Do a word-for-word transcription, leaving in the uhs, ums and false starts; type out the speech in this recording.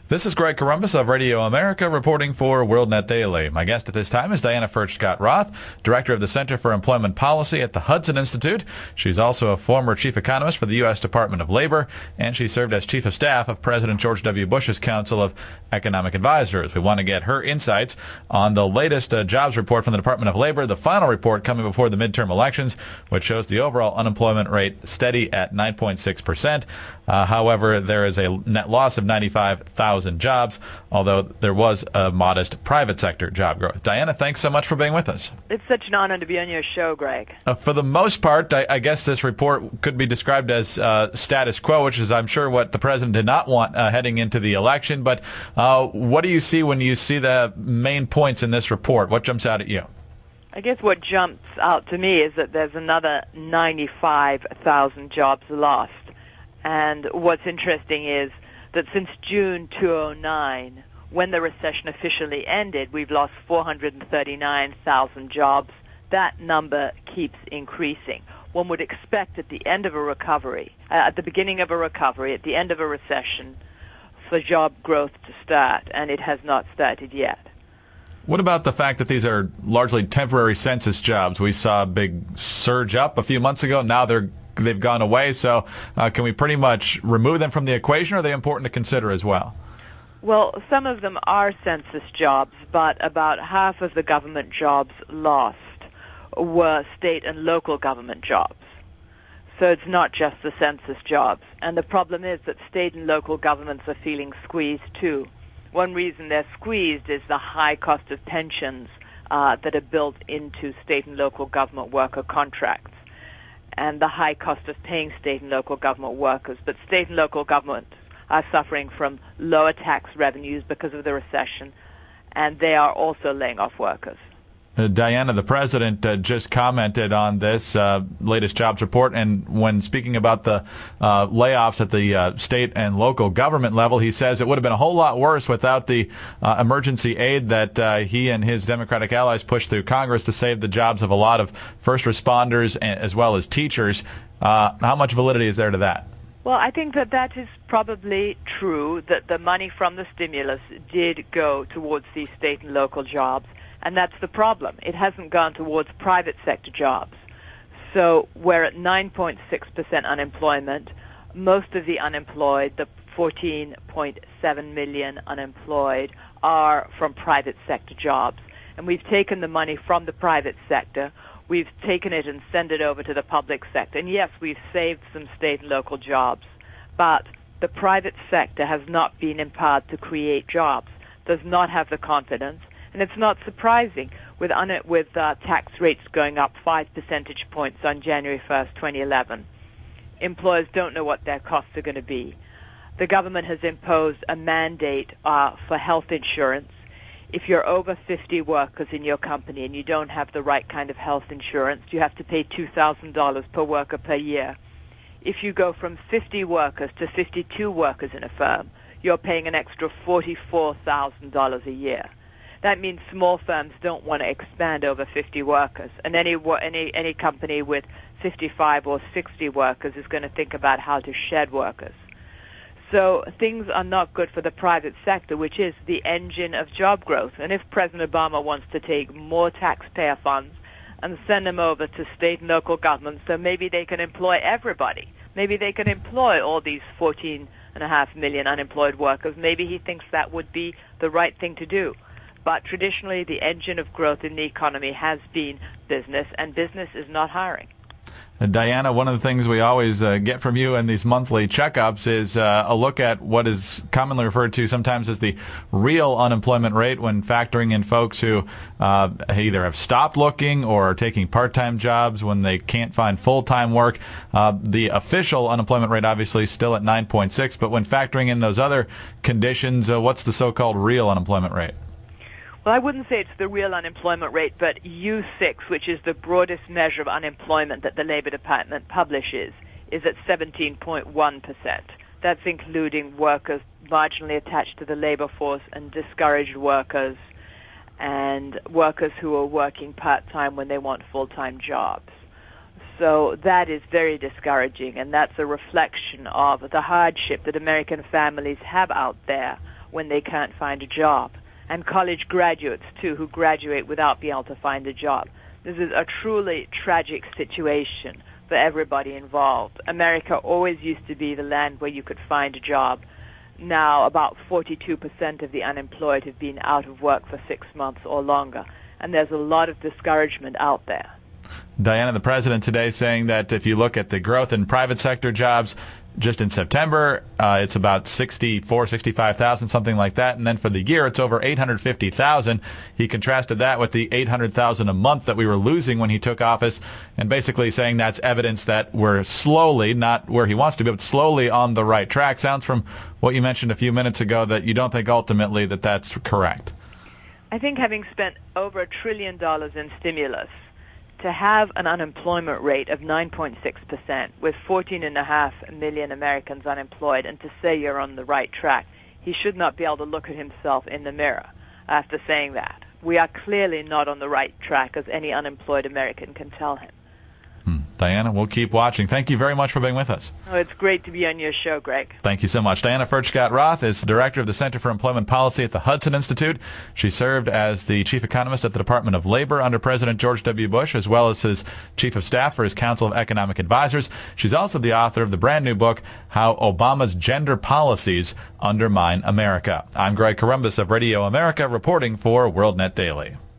This is Greg Corombos of Radio America reporting for WorldNet Daily. My guest at this time is Diana Furchtgott-Roth, Director of the Center for Employment Policy at the Hudson Institute. She's also a former Chief Economist for the U S Department of Labor, and she served as Chief of Staff of President George W. Bush's Council of Economic Advisors. We want to get her insights on the latest uh, jobs report from the Department of Labor, the final report coming before the midterm elections, which shows the overall unemployment rate steady at nine point six percent. Uh, however, there is a net loss of ninety-five thousand jobs, although there was a modest private sector job growth. Diana, thanks so much for being with us. It's such an honor to be on your show, Greg. Uh, for the most part, I, I guess this report could be described as uh, status quo, which is, I'm sure, what the president did not want uh, heading into the election. But uh, what do you see when you see the main points in this report? What jumps out at you? I guess what jumps out to me is that there's another ninety-five thousand jobs lost. And what's interesting is that since June two thousand nine, when the recession officially ended, we've lost four hundred thirty-nine thousand jobs. That number keeps increasing. One would expect at the end of a recovery, uh, at the beginning of a recovery, at the end of a recession, for job growth to start, and it has not started yet. What about the fact that these are largely temporary census jobs? We saw a big surge up a few months ago. Now they're they've gone away. So uh, can we pretty much remove them from the equation, or are they important to consider as well? Well, some of them are census jobs, but about half of the government jobs lost were state and local government jobs. So it's not just the census jobs. And the problem is that state and local governments are feeling squeezed too. One reason they're squeezed is the high cost of pensions uh, that are built into state and local government worker contracts, and the high cost of paying state and local government workers. But state and local governments are suffering from lower tax revenues because of the recession, and they are also laying off workers. Uh, Diana, the president uh, just commented on this uh, latest jobs report, and when speaking about the uh, layoffs at the uh, state and local government level, he says it would have been a whole lot worse without the uh, emergency aid that uh, he and his Democratic allies pushed through Congress to save the jobs of a lot of first responders and, as well as teachers. Uh, how much validity is there to that? Well, I think that that is probably true, that the money from the stimulus did go towards these state and local jobs. And that's the problem. It hasn't gone towards private sector jobs. So we're at nine point six percent unemployment. Most of the unemployed, the fourteen point seven million unemployed, are from private sector jobs. And we've taken the money from the private sector. We've taken it and sent it over to the public sector. And yes, we've saved some state and local jobs. But the private sector has not been empowered to create jobs, does not have the confidence. And it's not surprising with un- with uh, tax rates going up five percentage points on January first, twenty eleven. Employers don't know what their costs are going to be. The government has imposed a mandate uh, for health insurance. If you're over fifty workers in your company and you don't have the right kind of health insurance, you have to pay two thousand dollars per worker per year. If you go from fifty workers to fifty-two workers in a firm, you're paying an extra forty-four thousand dollars a year. That means small firms don't want to expand over fifty workers, and any any any company with fifty-five or sixty workers is going to think about how to shed workers. So things are not good for the private sector, which is the engine of job growth. And if President Obama wants to take more taxpayer funds and send them over to state and local governments, so maybe they can employ everybody. Maybe they can employ all these fourteen and a half million unemployed workers. Maybe he thinks that would be the right thing to do. But traditionally, the engine of growth in the economy has been business, and business is not hiring. And Diana, one of the things we always uh, get from you in these monthly checkups is uh, a look at what is commonly referred to sometimes as the real unemployment rate when factoring in folks who uh, either have stopped looking or are taking part-time jobs when they can't find full-time work. Uh, the official unemployment rate obviously is still at nine point six, but when factoring in those other conditions, uh, what's the so-called real unemployment rate? Well, I wouldn't say it's the real unemployment rate, but U six, which is the broadest measure of unemployment that the Labor Department publishes, is at seventeen point one percent. That's including workers marginally attached to the labor force and discouraged workers and workers who are working part-time when they want full-time jobs. So that is very discouraging, and that's a reflection of the hardship that American families have out there when they can't find a job. And college graduates, too, who graduate without being able to find a job. This is a truly tragic situation for everybody involved. America always used to be the land where you could find a job. Now about forty-two percent of the unemployed have been out of work for six months or longer, and there's a lot of discouragement out there. Diana, the president today saying that if you look at the growth in private sector jobs, just in September, uh, it's about sixty-four, sixty-five thousand, something like that. And then for the year, it's over eight hundred fifty thousand. He contrasted that with the eight hundred thousand a month that we were losing when he took office, and basically saying that's evidence that we're slowly, not where he wants to be, but slowly on the right track. Sounds from what you mentioned a few minutes ago that you don't think ultimately that that's correct. I think having spent over a trillion dollars in stimulus, to have an unemployment rate of nine point six percent with fourteen and a half million Americans unemployed, and to say you're on the right track, he should not be able to look at himself in the mirror after saying that. We are clearly not on the right track, as any unemployed American can tell him. Hmm. Diana, we'll keep watching. Thank you very much for being with us. Oh, it's great to be on your show, Greg. Thank you so much. Diana Furchtgott-Roth is the director of the Center for Employment Policy at the Hudson Institute. She served as the chief economist at the Department of Labor under President George W. Bush, as well as his chief of staff for his Council of Economic Advisors. She's also the author of the brand new book, How Obama's Gender Policies Undermine America. I'm Greg Corombos of Radio America, reporting for WorldNet Daily.